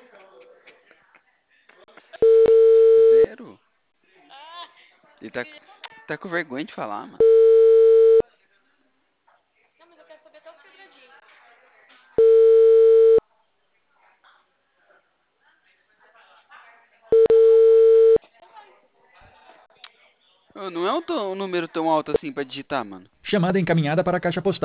Zero. Ah, Ele eu tá, queria... tá com vergonha de falar, mano. Não, mas eu quero saber até o segredinho. Ô, não é um número tão alto assim pra digitar, mano. Chamada encaminhada para a caixa postal.